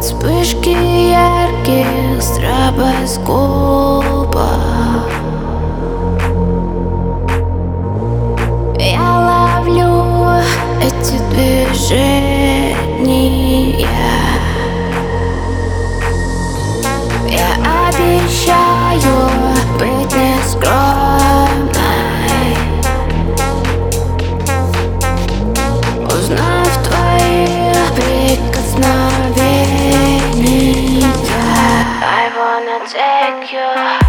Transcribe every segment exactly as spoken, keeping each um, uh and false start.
Под вспышки ярких стробоскопов я ловлю эти движения. Я обещаю быть нескромной, узнав твои прикосновения. I wanna take you.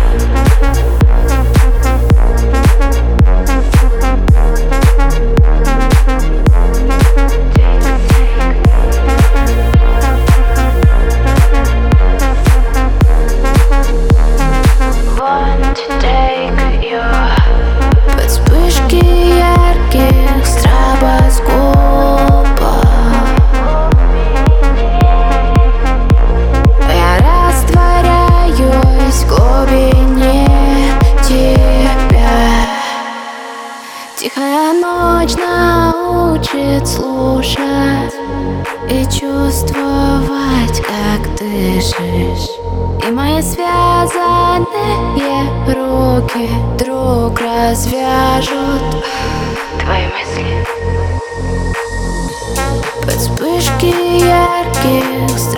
Под вспышки ярких стробоскопов я растворяюсь в глубине тебя. Тихая ночь научит слушать и чувствовать, как дышишь. И мои связанные руки вдруг развяжут твои мысли. Под вспышки ярких